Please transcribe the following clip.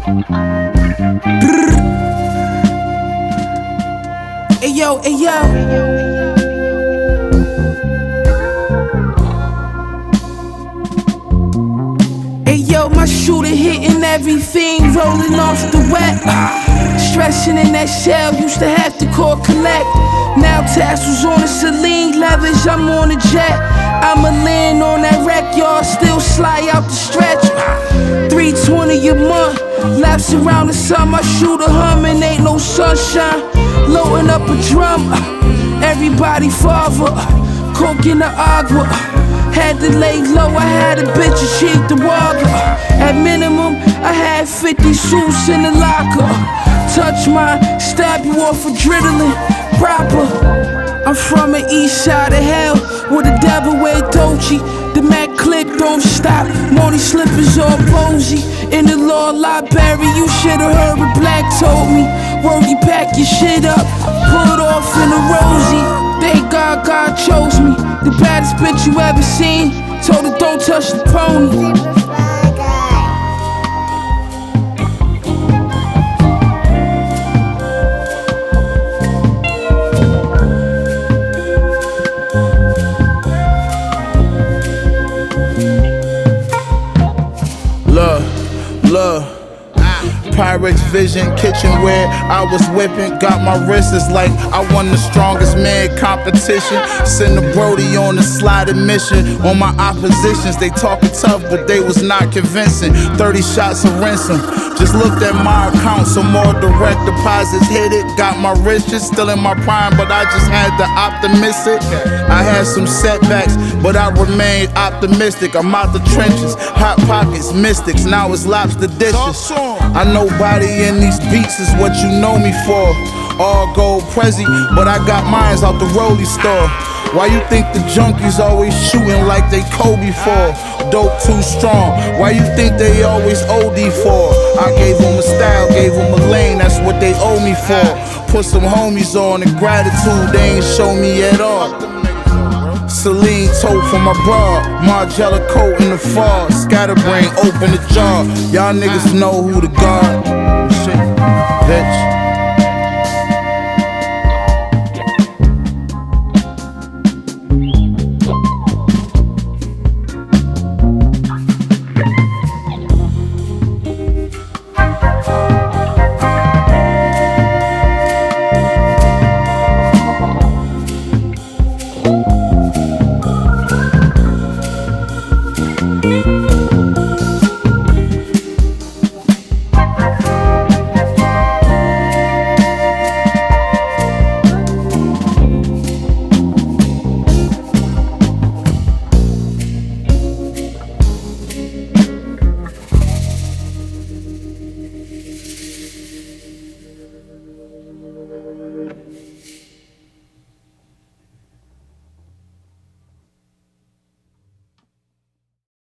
Ayo, ayo. Ayo, my shooter hitting everything, rolling off the wet. Stressing in that shell, used to have to call collect. Now tassels on the Celine, leathers, I'm on a jet. I'ma land on that wreck, y'all still slide out the stretch. 320 a month, laps around the sun, my shooter humming, ain't no sunshine. Loading up a drum, everybody father, coke in the agua. Had to lay low, I had a bitch and she the water. At minimum, I had 50 suits in the locker. Touch mine, stab you off adrenaline, proper. I'm from the east side of hell, where the devil wear Dolce. The Mac clip don't stop, Money slippers all posy. In the law library, you should've heard what Black told me. Wordy, pack your shit up, pull it off in a rosy. Thank God God chose me, the baddest bitch you ever seen. Told her don't touch the pony. Look, Pyrex Vision, kitchenware, I was whipping, got my wrists like I won the strongest man competition. Send the Brody on a sliding mission. On my oppositions, they talking tough, but they was not convincing. 30 shots of ransom. Just looked at my account, some more direct deposits hit it. Got my riches, still in my prime, but I just had to optimistic. I had some setbacks, but I remained optimistic. I'm out the trenches, hot pockets, mystics, now it's lobster dishes. I nobody in these beats is what you know me for. All gold Prezi, but I got mines out the Rollie store. Why you think the junkies always shooting like they Kobe for? Dope too strong, why you think they always OD for? I gave them a style, gave them a lane, that's what they owe me for. Put some homies on and gratitude they ain't show me at all. Celine tote for my bra, Margiela coat in the fall. Scatterbrain open the jar, y'all niggas know who the guard. Shit, bitch.